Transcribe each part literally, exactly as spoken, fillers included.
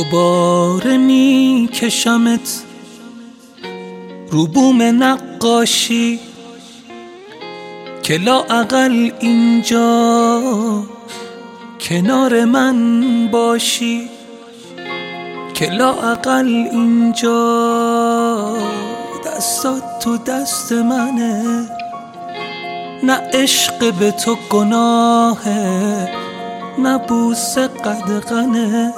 دوباره می کشمت رو بوم نقاشی که لااقل اینجا کنار من باشی، که لااقل اینجا دستات تو دست منه، نه عشق به تو گناهه نه بوسه قدغنه.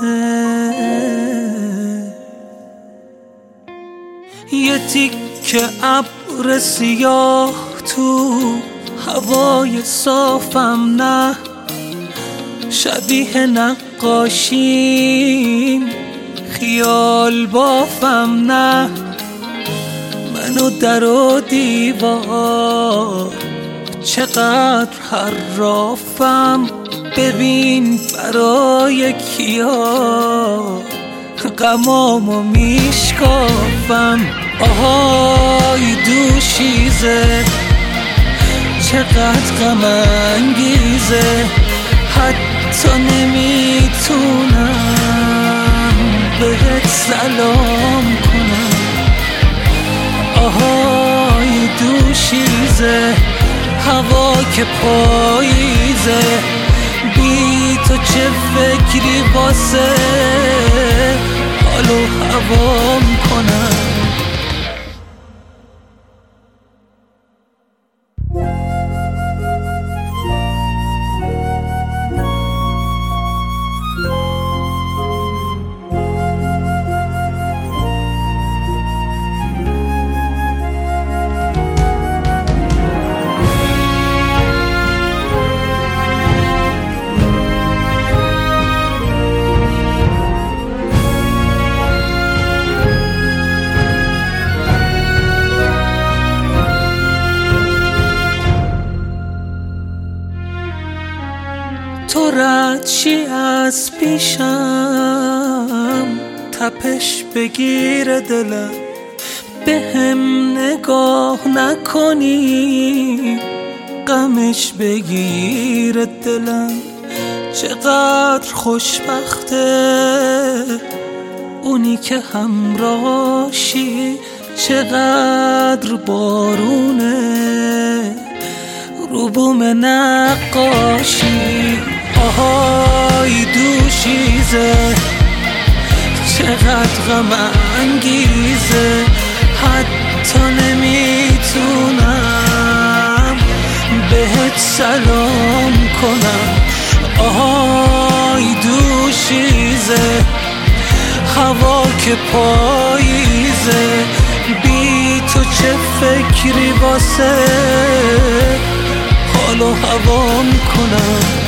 یه تیکه ابر سیاه تو هوای صافم، نه شبیه نقاشیم خیال بافم، نه منو در و دیوار چقدر حرافم، ببین برای کیا غمامو میشکافم. آهای دوشیزه چقدر غم انگیزه، حتی نمیتونم بهت سلام کنم. آهای دوشیزه هوا که پاییزه، بی تو چه فکری واسه حال و هوام کنم. تو رد شی از پیشم، تپش بگیر دلم، به هم نگاه نکنی غمش بگیر دلم. چقدر خوشبخته اونی که همراهشی، چقدر بارونه رو بوم نقاشی. آهای دوشیزه چقدر غم انگیزه، حتی نمیتونم بهت سلام کنم. آهای دوشیزه هوا که پاییزه، بی تو چه فکری واسه حال و هوام کنم.